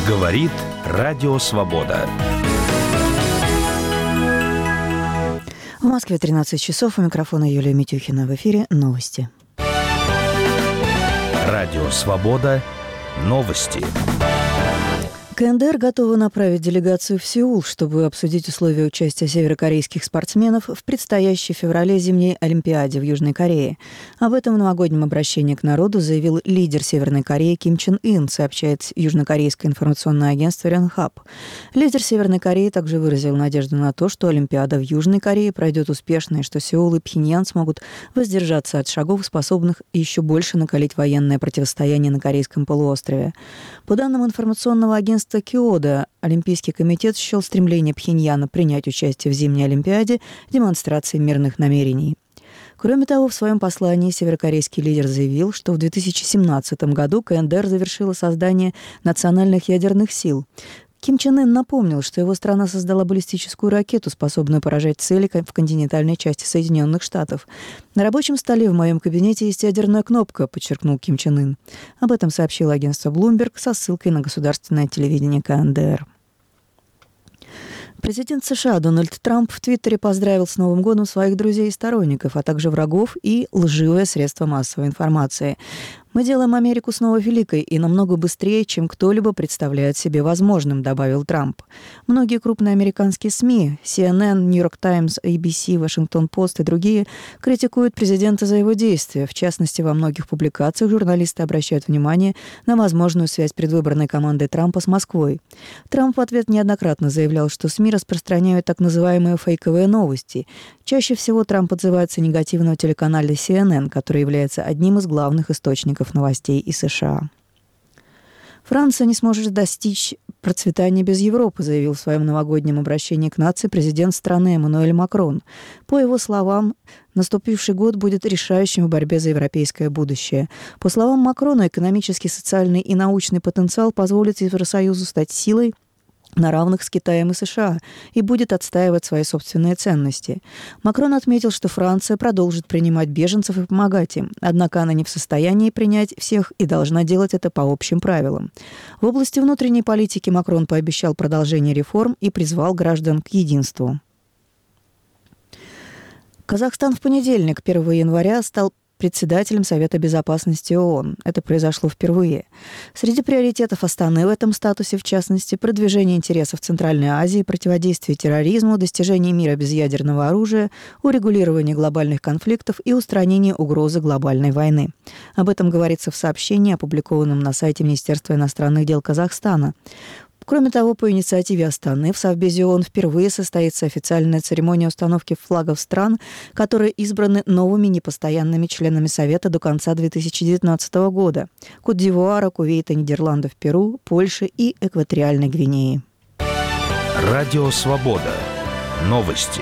Говорит Радио Свобода. В Москве 13 часов. У микрофона Юлия Митюхина. В эфире новости. Радио Свобода. Новости. КНДР готова направить делегацию в Сеул, чтобы обсудить условия участия северокорейских спортсменов в предстоящей в феврале зимней Олимпиаде в Южной Корее. Об этом в новогоднем обращении к народу заявил лидер Северной Кореи Ким Чен Ын, сообщает южнокорейское информационное агентство Yonhap. Лидер Северной Кореи также выразил надежду на то, что Олимпиада в Южной Корее пройдет успешно и что Сеул и Пхеньян смогут воздержаться от шагов, способных еще больше накалить военное противостояние на Корейском полуострове. По данным информационного агентства Киода, Олимпийский комитет счел стремление Пхеньяна принять участие в зимней Олимпиаде демонстрацией мирных намерений. Кроме того, в своем послании северокорейский лидер заявил, что в 2017 году КНДР завершила создание национальных ядерных сил. Ким Чен Ын напомнил, что его страна создала баллистическую ракету, способную поражать цели в континентальной части Соединенных Штатов. «На рабочем столе в моем кабинете есть ядерная кнопка», подчеркнул Ким Чен Ын. Об этом сообщило агентство Bloomberg со ссылкой на государственное телевидение КНДР. Президент США Дональд Трамп в Твиттере поздравил с Новым годом своих друзей и сторонников, а также врагов и лживые средства массовой информации. «Мы делаем Америку снова великой и намного быстрее, чем кто-либо представляет себе возможным», добавил Трамп. Многие крупные американские СМИ – CNN, New York Times, ABC, Washington Post и другие – критикуют президента за его действия. В частности, во многих публикациях журналисты обращают внимание на возможную связь предвыборной команды Трампа с Москвой. Трамп в ответ неоднократно заявлял, что СМИ распространяют так называемые фейковые новости. Чаще всего Трамп отзывается негативно о телеканале CNN, который является одним из главных источников новостей из США. Франция не сможет достичь процветания без Европы, заявил в своем новогоднем обращении к нации президент страны Эммануэль Макрон. По его словам, наступивший год будет решающим в борьбе за европейское будущее. По словам Макрона, экономический, социальный и научный потенциал позволит Евросоюзу стать силой на равных с Китаем и США и будет отстаивать свои собственные ценности. Макрон отметил, что Франция продолжит принимать беженцев и помогать им, однако она не в состоянии принять всех и должна делать это по общим правилам. В области внутренней политики Макрон пообещал продолжение реформ и призвал граждан к единству. Казахстан в понедельник, 1 января, стал председателем Совета безопасности ООН. Это произошло впервые. Среди приоритетов Астаны в этом статусе, в частности, продвижение интересов Центральной Азии, противодействие терроризму, достижение мира без ядерного оружия, урегулирование глобальных конфликтов и устранение угрозы глобальной войны. Об этом говорится в сообщении, опубликованном на сайте Министерства иностранных дел Казахстана. Кроме того, по инициативе Астаны в Совбезе ООН впервые состоится официальная церемония установки флагов стран, которые избраны новыми непостоянными членами Совета до конца 2019 года – Кот-д'Ивуара, Кувейта, Нидерландов, Перу, Польши и Экваториальной Гвинеи. Радио Свобода. Новости.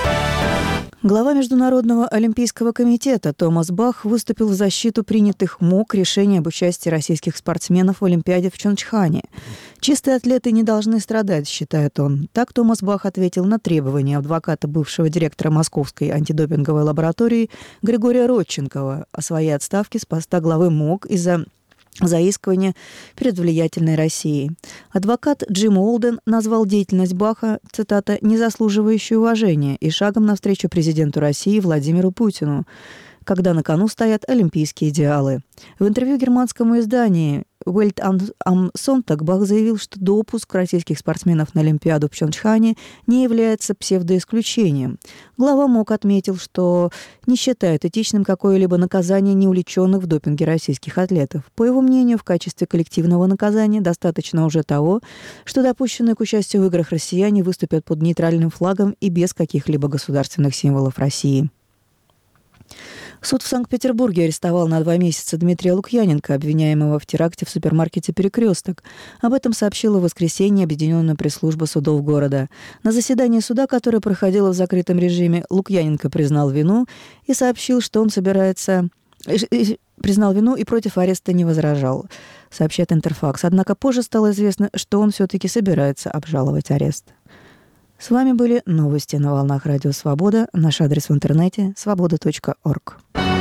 Глава Международного олимпийского комитета Томас Бах выступил в защиту принятых МОК решений об участии российских спортсменов в Олимпиаде в Пхенчхане. «Чистые атлеты не должны страдать», считает он. Так Томас Бах ответил на требования адвоката бывшего директора Московской антидопинговой лаборатории Григория Родченкова о своей отставке с поста главы МОК из-за заискивания перед влиятельной Россией. Адвокат Джим Уолден назвал деятельность Баха, цитата, «не заслуживающей уважения» и шагом навстречу президенту России Владимиру Путину, когда на кону стоят олимпийские идеалы. В интервью германскому изданию Welt am Sonntag Бах заявил, что допуск российских спортсменов на Олимпиаду в Пхенчхане не является псевдоисключением. Глава МОК отметил, что не считает этичным какое-либо наказание неувлеченных в допинге российских атлетов. По его мнению, в качестве коллективного наказания достаточно уже того, что допущенные к участию в играх россияне выступят под нейтральным флагом и без каких-либо государственных символов России. Суд в Санкт-Петербурге арестовал на 2 месяца Дмитрия Лукьяненко, обвиняемого в теракте в супермаркете «Перекресток». Об этом сообщила в воскресенье Объединенная пресс-служба судов города. На заседании суда, которое проходило в закрытом режиме, Лукьяненко признал вину и сообщил, что он признал вину и против ареста не возражал, сообщает Интерфакс. Однако позже стало известно, что он все-таки собирается обжаловать арест. С вами были новости на волнах Радио Свобода. Наш адрес в интернете – свобода.орг.